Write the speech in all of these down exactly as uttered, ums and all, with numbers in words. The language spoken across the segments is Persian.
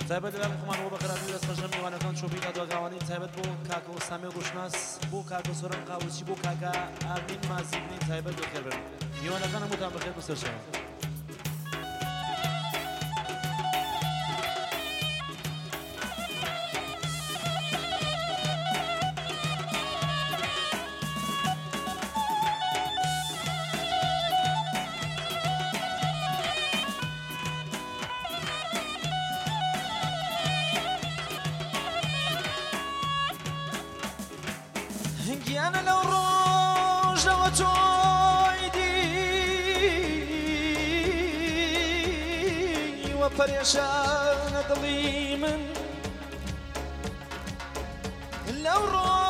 تایبەت لەلام خۆمان بۆ بەقەراتی دەست خەشە میوانەکان چۆپی دادواگاوانی تایبەت بۆ کاکە ئۆسامی ڕوشناس بۆ کاکە سۆران قاوچی بۆ کاکە ئامین مازیبنی تایبەت بەخێربن میوانەکان هەمووتان بەخێر بسەرچەوە گیانە لەو ڕۆژەوە تۆی دیوە پەرێشانە دڵی من لەو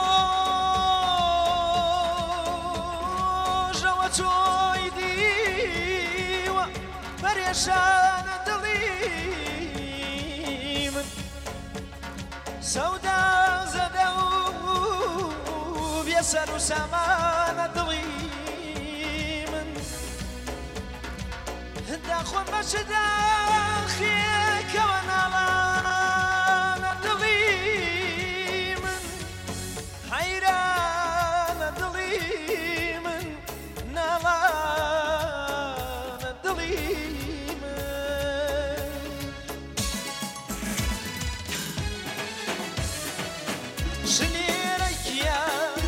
ڕۆژەوە تۆی دیوە پەرێشانە دڵی من سەودا زەدە و سەر و سامانە دڵی من داخۆم بەچە داخێکەوە ناڵانە دڵی من حەیرانە دڵی من ناڵانە دڵی من ژنێرەکیە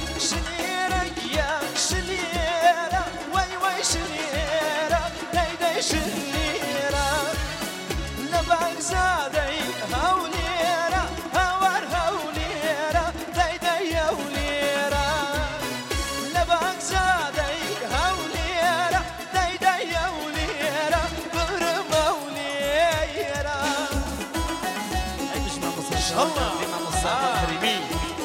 شنيرة لبعك زادي هوليرة هور هوليرة دايداي هوليرة لبعك زادي هوليرة دايداي هوليرة برم هوليرة أي مش ما مصر الله ما مصر كريمين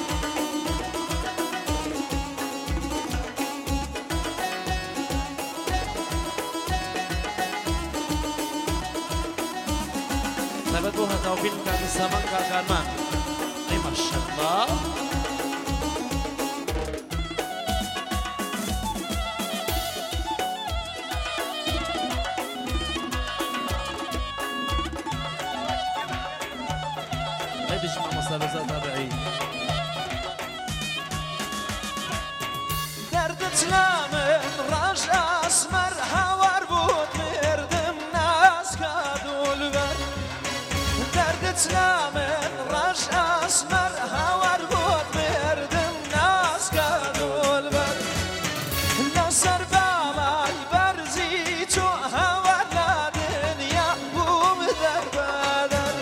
تایبەت بۆ هەتاوبین کاکە سامان کاکارمان ئەی ماشەڵڵا ئەی بژی مامۆستا بەزار تابعی دەردت نامن ڕەش ئاسمەر هاوار بووت مردم ناسکات ولبەر دەردت نامن ڕەش ئاسمەر هاوار بووت مردم ناسکات ولبەر لەسەر باڵای بەرزی تۆ هاوار لە دنیا بووم دەربەدەر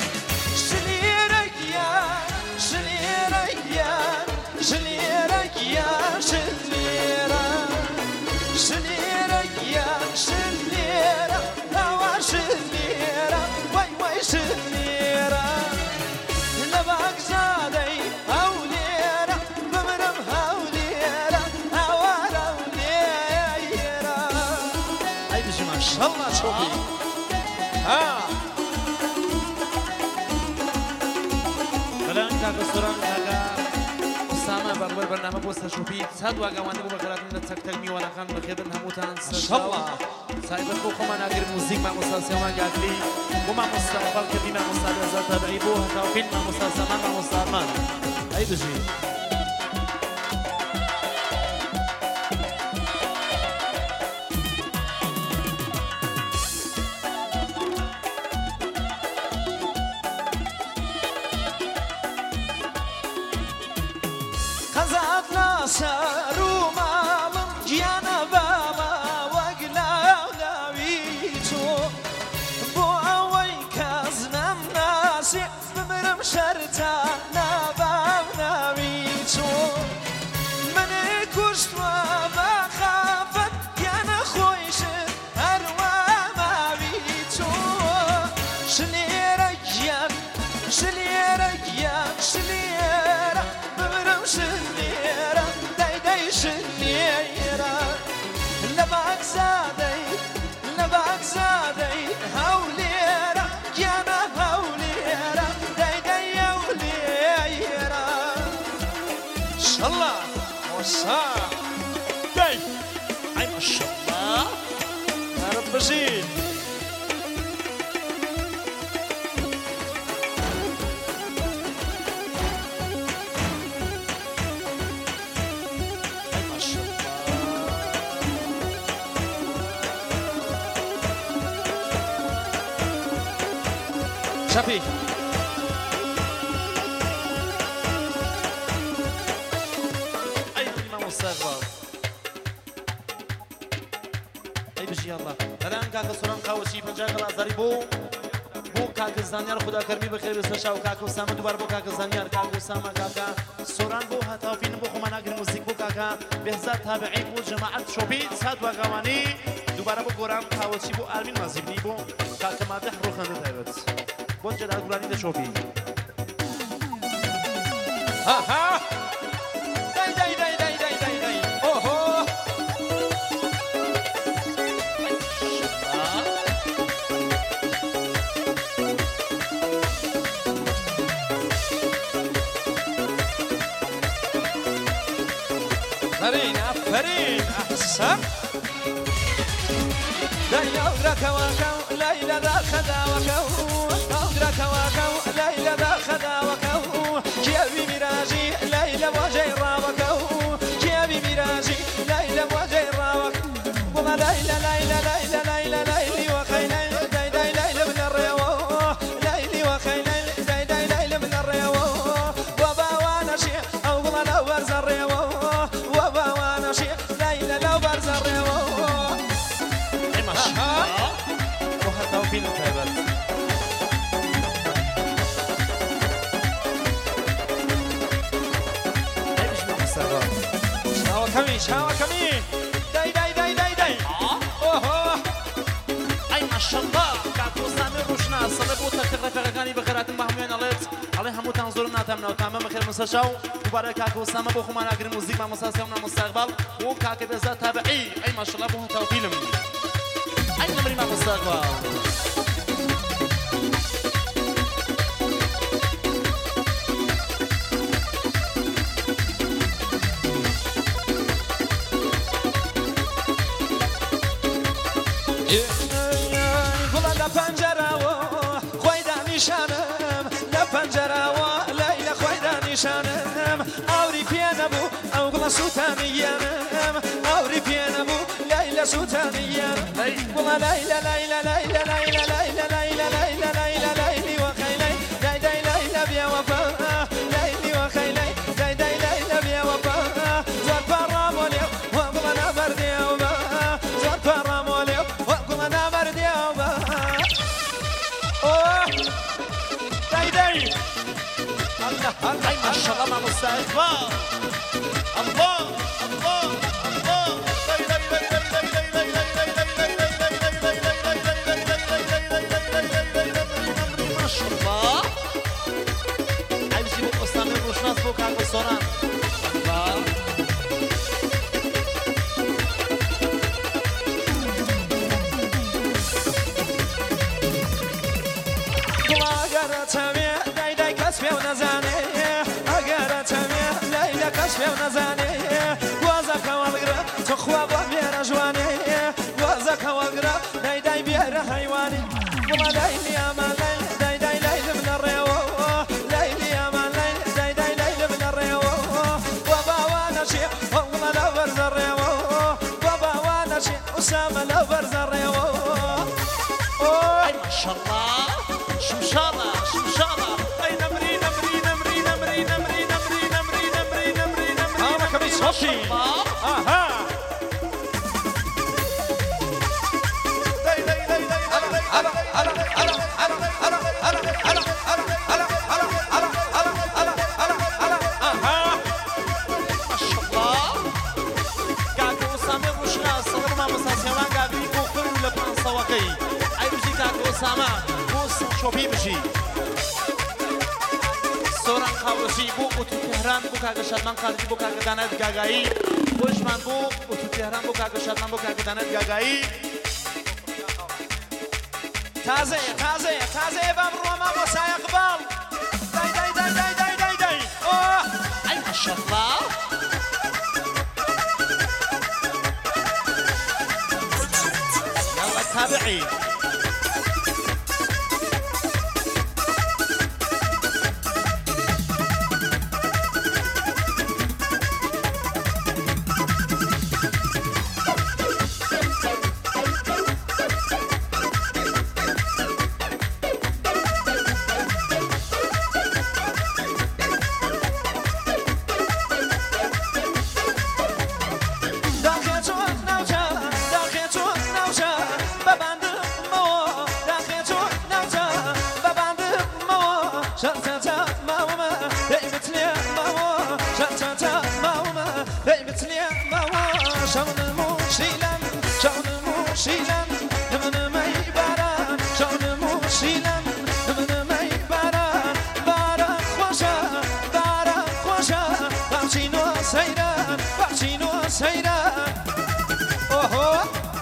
شلێرەگیان شلێرەگیان شلێرەگیان شلێرە شلێرەگیان شلێرە هاوار شلێرە وای وای شلێرە لەباک زادەی هەولێرە بمرم هەولێرە هاوار هەولێرە ئەی بژی ماشەڵڵا چۆپی ها بەلایەن کاکە سۆران کاکە ئۆسامە بەڕوەی بەرنامە بۆ سەرچۆپی چاد واگەوانی بۆ بەخێراتن لە چەکتەک میوانەکان بەخێرن هەمووتان سەرچاوە تایبەت بۆ خۆمان ناگرن موزیک مامۆستا سێوان یاگلی بۆ مامۆستا خەڵکردی مامۆستا بێزار تابعی بۆ هەتاوبین مامۆستا سامان مامۆستا ئەرمان ئەی بژی قەزات لەسەر و ماڵم گیانە باڵە وەک لاولاوی تۆ بۆ ئەوەی کەس نەمناسی بمرم شەرتا ناباو ناوی تۆ منێ کوشتوە بە خافەت گیانە خۆیشت هەروە ماوی تۆ شلێرە گیان شلێرە گیان شلێرە بمرم شلێرە دايداي شلێرە لەباک زادەی لەباک زادەی هەولێرە گیانە هەولێرە دايداي هەولێرە شەڵڵا وەسا دای ئەی ماشەڵڵا رب بژین شفي أي ما مستغرب أي بجي الله الآن كاك سوران قاوشي بنجاك الأزاري بو بو كاك الزانيار خدا كرمي بخير بسشاو كاك وسام دوبار بو كاك الزانيار كاك وسام كاكا سوران بو هتافين بو خمانا غير موسيقى بو كاكا بهزات تابعين بو جماعة شوبيت ساد وقواني دوباره بو گورم قاوشي بو آرمین مزیبنی بو كاك مادح رو خنده تایبت بو جلال گورانی ده شوبی ها ها داي داي داي داي داي داي داي اوهو فرين فرين احسن ليلى أدرك وكو ليلى ذا خدا وكو أدرك وكو ليلى ذا خدا وكو كيابي مراجي ليلى وجيرا وكو كيابي مراجي ليلى وجيرا وكو وما ليلى ليلى ليلى ليلى ليلي وخيلي داي داي ليلى من الريو ليلي وخيلي داي داي ليلى من الريو وبا وانا شي أو والله لو برز الريو وبا وانا شي ليلى لو برز الريو وهتوفين تايبت ايش ما مستغرب شاوا كمي شاوا كمي داي داي داي داي داي اوه اي ما شاء الله كاكو سامي روشنا صلبو تكرر فرقاني بخيرات بهمين عليت علي همو تنظر ناتمنا وتمام خير مسشاو مبارك كاكو سامي بو خمانا غير موزيك ما مساسيونا مستقبل وكاكو بزا تابعي اي ما شاء الله بو هتوفيلم اي نمري ما مستقبل نشانم لپنجره و لیلا خویدا نشانم آوری پیانبو او گلا سوتانیم آوری پیانبو لیلا سوتانیم گلا لیلا لیلا لیلا لیلا لیلا لیلا لیلا لیلا لیلی و خیلی دای دای لیلا بیا وفا لیلی و خیلی دای دای لیلا بیا وفا زاد برامولی و گلا نبردی او با زاد برامولی و گلا نبردی او با الله اي ما شاء الله ما مستقبل الله الله الله ما شاء الله عايز يجيب قصة من روشناس فوق على الصورة الله كشفي ونزاني وازك والقرا تخوى بمير جواني وازك والقرا داي داي بير حيواني وما ليلي يا ما ليل داي داي ليل من الريو ليلي يا ما ليل داي داي ليل من الريو وبا وانا شي والله لو برز الريو وبا وانا شي اسامه لو برز الريو اي ما شاء الله شو شاء الله شو شاء الله اي نمري نمري نمري نمري نمري نمري نمري نمري نمري نمري انا كمي صوتي اها ساما بوس شوبي بشي سوران قاوشي بو اوتو تهران بو كاغا شادمان قادري بو كاغا دانت غاغاي بوشمان بو اوتو تهران بو كاغا شادمان بو كاغا دانت غاغاي تازه تازه تازه بابرو ما موسى اقبال داي داي داي داي داي داي داي اوه اي ما شاء الله يلا تابعي شتتا ماما دايمت لي ماما شتتا ماما دايمت لي ماما شون موشيلا شون موشيلا من ماي باران شون موشيلا من ماي باران باران خوشا باران خوشا باشينو سيران باشينو سيران اوهو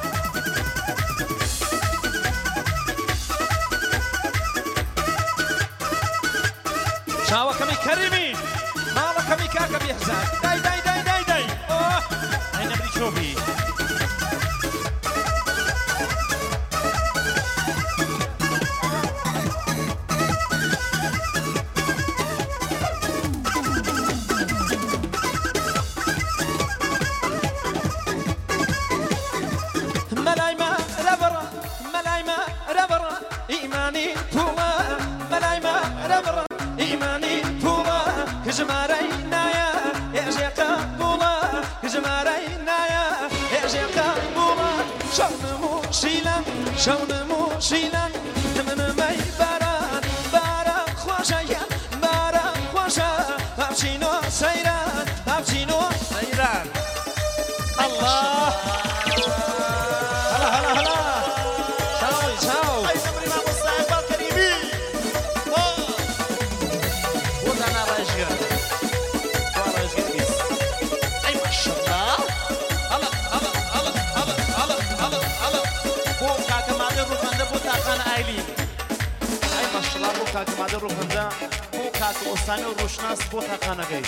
شاوة كمي كريمي مالا كمي كاكا بيحزان داي داي داي داي داي اوه هاي نبري شوفي ملايما ربرا ملايما ربرا إيماني طولا ملايما ربرا إيماني طولا كجماري نايا يجي قبولا كجماري نايا يجي قبولا شون موشيلا شون موشيلا من ماي باران باران خوشا يا باران خوشا بابشينو سيران بابشينو سيران الله هلا هلا هلا شاوي شاو أي نبري مع مصطفى الكريمي وضعنا راشقر وراشقر بيس أي ما شاء الله هلا هلا هلا هلا هلا هلا هلا بو كاكا مادر روخنده بو تاقان آيلي أي ما شاء الله بو كاكا مادر روخنده بو كاكا أستاني روشناس بو تاقان آگاي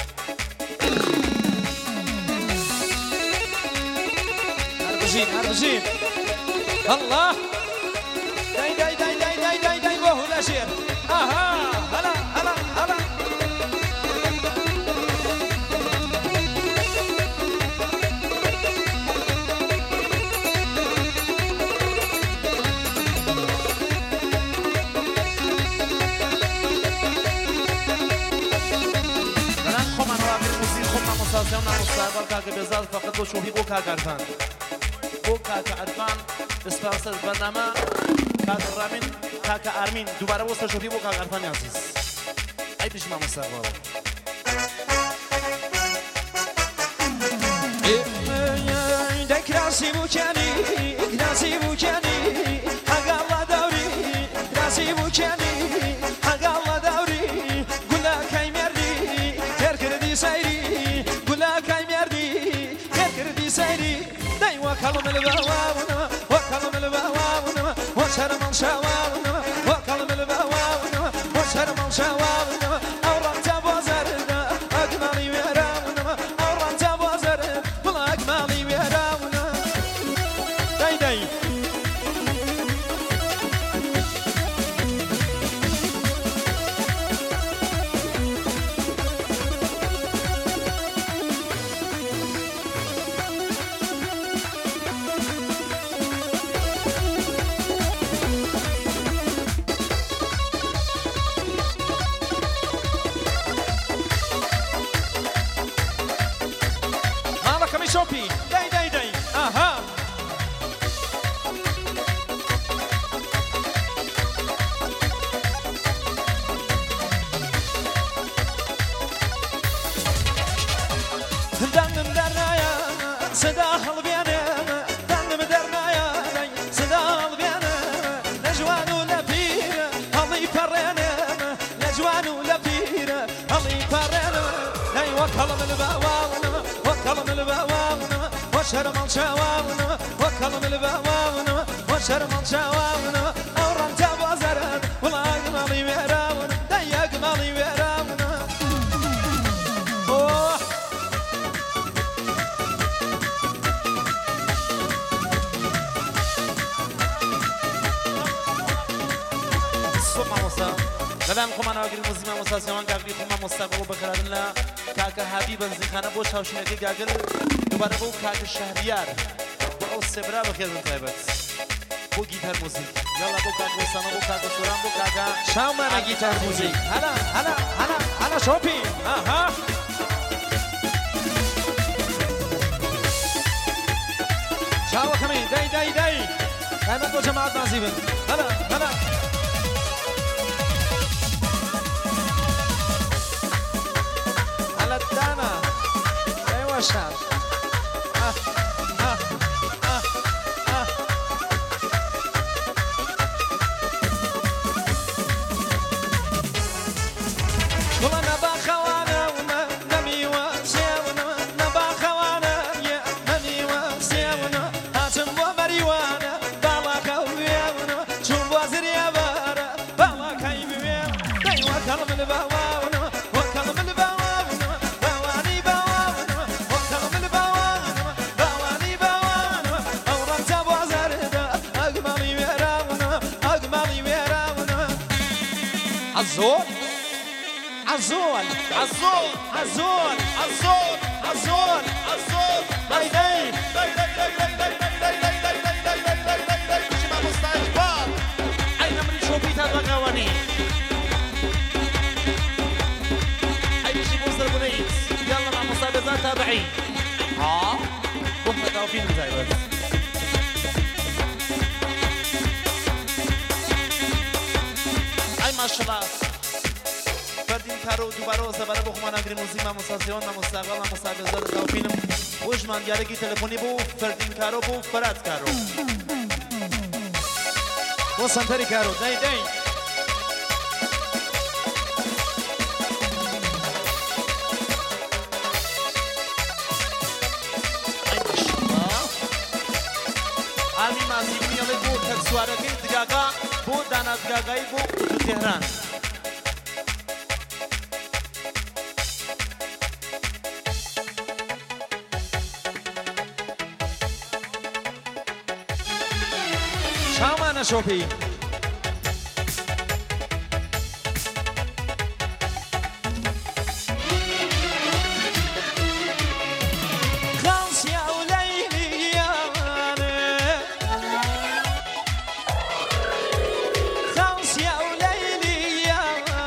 هربجين هربجين الله داي داي داي داي داي داي داي وهو الأشير اها هلا هلا هلا دارن خمان و امیر موسیقی خمان مسلسل و مستقبل کاکا بزاد فقط دو شوفی بو کاکا عرفان بو کاکا عرفان اسپانسر برنامه کاکا رامین کاکا آرمین دوباره واسه شوفی بو کاکا عرفان عزیز ای بیش ما مستقبل داي كراسي بوكاني كراسي بوكاني حق الله دوري كراسي بوكاني حق الله دوري قولا كاي مردي كركردي سايري قولا كاي مردي كركردي سايري داي وكلم البواونا وكلم البواونا وشرم الشواونا وكلم البواونا وشرم الشواونا أورانت بوزرنا أجمالي وراونا أورانت بوزرنا بلا أجمالي وراونا داي داي مالا كمي شوبي داي داي داي اها دندم درنايا صدا هالبيانا دندم درنايا صدا هالبيانا نجوان ولا بير هالي فرينا نجوان ولا بير هالي فرينا لا وكلم البواونا وكلم البواونا وشرم الشواونا وكلم البواونا وشرم الشواونا أورانت بوزرن ولا أجمالي وراونا داي أجمالي وراونا أوه صوب ما مصا دلم خمان آگری موزی ما مصا سیمان گاگلی خمان مستقبل و بخردن لا کاکا حبیب بنزی خانه بو چاوشینگی گاگل دوباره بو کاکا شهریار بو او سبرا بخیردن تایبت بو گیتار موزیک یالا بو کاکا وسانا بو کاکا سوران بو کاکا شاو مانا گیتار موزیک هلا هلا هلا هلا شوبي اها شاو كمين داي داي داي دايما بو جماعة نازيبن هلا هلا البواون وكلم البواون بواني بواون وكلم البواون بواني بواون أورنت أبو زرده أجمل يراون أجمل يراون عزول عزول عزول عزول عزول عزول عزول بايدين أين من شوبيت هذا قواني أي شيء مصدر بنيت يلا مع مسابقات تابعين ها بكرة توفين زي بس أي ما شاء الله فردين كارو دوباره زباله بخمان اگری موزیک ما مسازیون ما مستقبل ما مسابقات توفینم وش من گرگی تلفنی بو فردین کارو بو فرات کارو وصل تري كارو داي داي عالمی مازی میاله بو تکسوارگی دگاگا بو دانا دگاگایی بو تو تهران شامان شوفي خلص يا وليلي يا خلص يا وليلي يا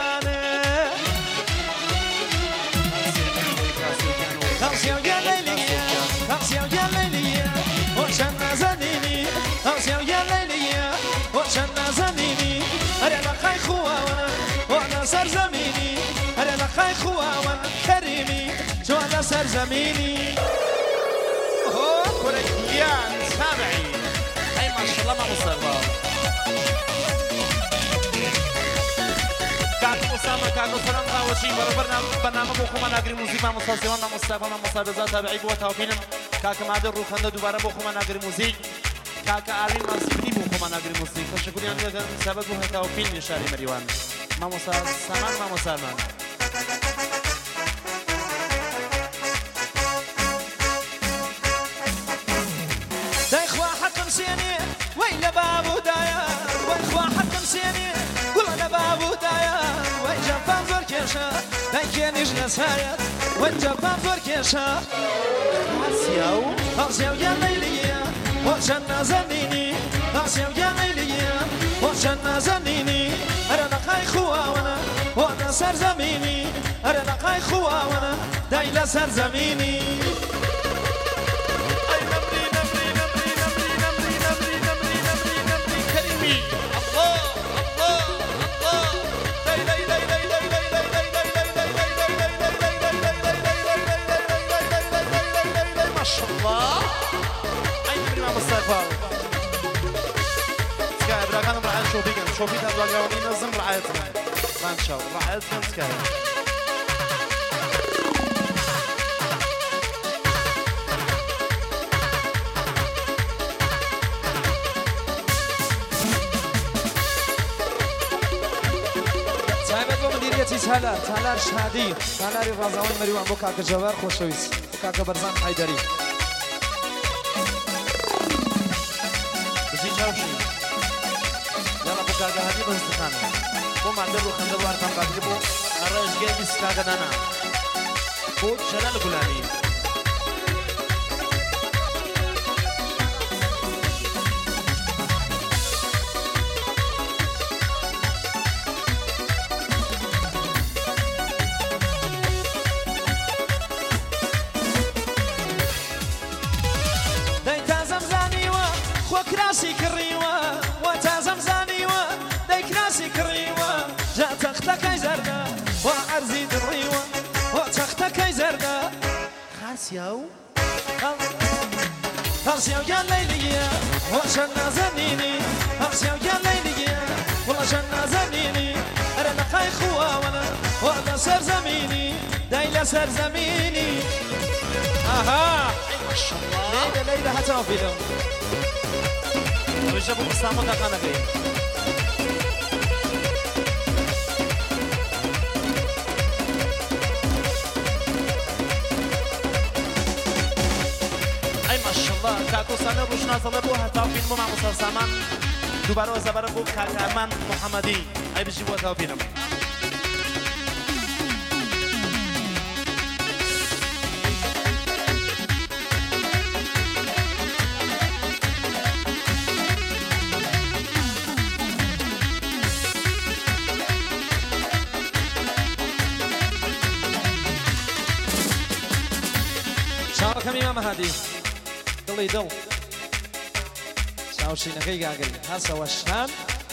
خلص يا وليلي خلص يا وليلي وشن زنيني خلص يا وليلي وشن زنيني أنا لقاي خوا وانا وانا سر زميني أنا لقاي خوا وانا كريمي جو أنا سر زميني كوريان سامعي أي ما شاء الله ما مصربا كاتب أسامة كاتب فرنك وشي برنامج برنامج بخوما ناقري موسيقى مسلسلان مستقبل مسابقات تابعي بو توفينم كاك مادر روخنده دوباره بخوما ناقري موسيقى كاك عالم مازیبنی بخوما ناقري موسيقى تشکری آنها که سبب بو توفین نشاری مریوان ما مسال سامان ما مسلمان دايخوا حكم سيني وين بابو دايا وين حكم سيني ولا بابو دايا وين جنبان فركشة دايكين يجلس هايا وين جنبان فركشة آسیاو آسيا يا ليليا وشنا زنيني آسيا يا ليليا وشنا زنيني أنا نقاي خوا وانا وانا سر زميني أنا نقاي خوا وانا دايلا سر زميني شوفي هذا الجوانين نظم رعايتنا ما نشوف رعايتنا مسكين صاحبت و مدیریتی تالار تالار شادی تالاری غازوان مریوان بو کاک جوار خوشویس بو کاک برزان حیدری بزی چاوشی كاغا هذه بس خانه بو ما درو خندر وار كان قادري بو ارج جاي بس كاغا دانا بو شلال غلاني داي تازم زانيوا خو كراسي كريوا وتازم زانيوا داي كراسي كريوا جات اختك زردا وعرزي دريوا وتختك زردا خاسياو خاسياو يا ليليا وشنا زنيني خاسياو يا ليليا والله شنا زنيني انا نقاي خوا وانا وانا سر زميني داي لا سر زميني اها ما شاء الله ليلى ليلى حتى فيهم وجابوا اسامه كان غير کاکو سامر روشناسەڵە بۆ هەتاوپین بۆ مامۆستا سامان دووبارەوە زەبەرە بۆ کاکامان محەممەدی ئەی بژی بۆ هەتاوپینم چاوەکەمی مامەهادی دڵی دڵ چاوشینەکەی گاگل هەسەوە شان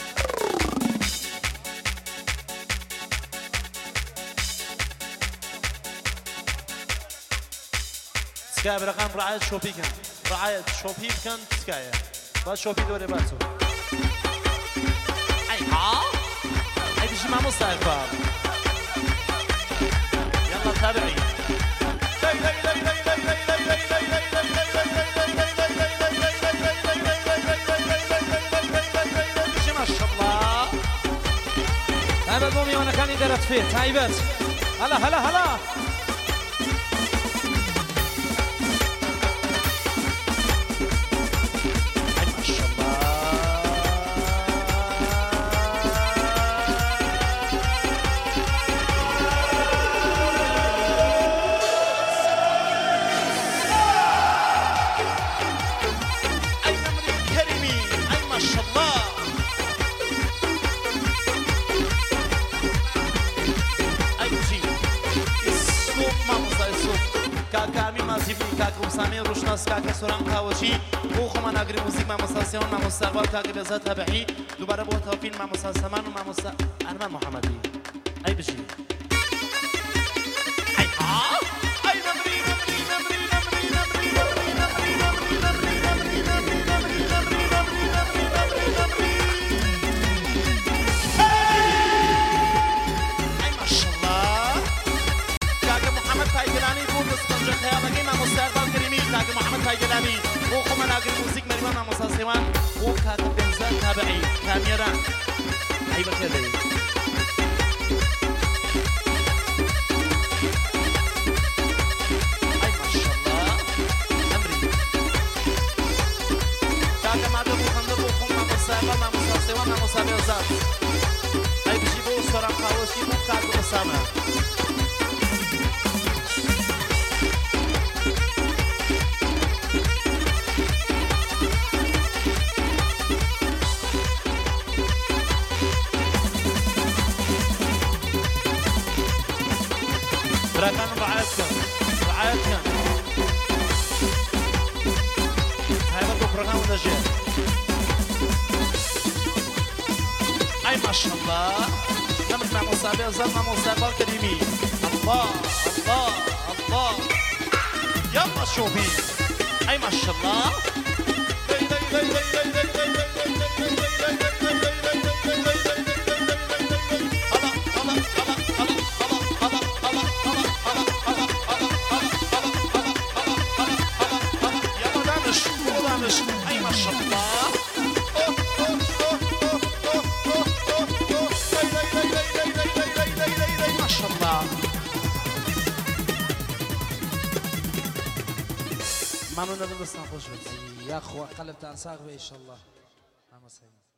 تکایە برەقام ڕعایەت شۆپی بکەن ڕعایەت شۆپی بکەن تکایە با شۆپی دۆرێ باچۆ ئەی ها ئەی بژی مامۆستای بار یاڵا تابعی تایبەت بۆ میوانەکانی دەرەتفێ تایبەت هەلا هەلا هەلا سامي روشناس كاكا سوران كاوشي بو خمان اگري موزيك مع مستاسيون مع مستقبل كاكا بيزات تابعي دوباره بو توفين مع مستاس سمان ومع مستاس ارمان محمدي اي بجي اي ها اي نمري نمري نمري نمري نمري نمري نمري نمري نمري نمري نمري نمري نمري نمري نمري نمري اي ما شاء الله كاكا محمد تايجراني بو بسكنجة خيالك مع مستقبل كاكا محمد تايجلاني بو خمان اگري موزيك مريمان مع مستاسيوان بو كاكا بيزات تابعي كاميرا اي بكالي اي ما شاء الله امري كاكا مادر بو خندر بو خم مع مستقبل مع مستاسيوان مع مستابيزات اي بجي بو سوران خاوشي بو كاكا بسامة راكان رعايتكم رعايتكم هاي برضو برنامج نجاح اي ما شاء الله نمر مع مصابي زاد مع مستقبل كريمي الله الله الله يلا شوفي اي ما شاء الله ممنون از دوستان خوش باشید. یا خو قلبتان ساق به ان شاء الله.